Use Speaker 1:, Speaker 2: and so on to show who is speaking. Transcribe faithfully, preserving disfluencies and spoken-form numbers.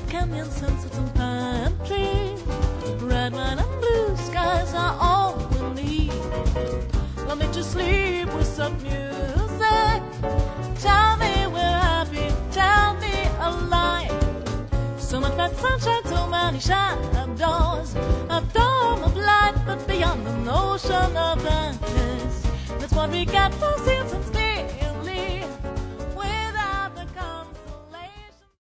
Speaker 1: canyon sunsets and pine trees. Red wine and blue skies are all we need. Let me just sleep with some music. Tell me we're happy, tell me a lie. So much bad sunshine, so many shadows. A dome of light, but beyond an ocean of darkness. That's what we got for seasons.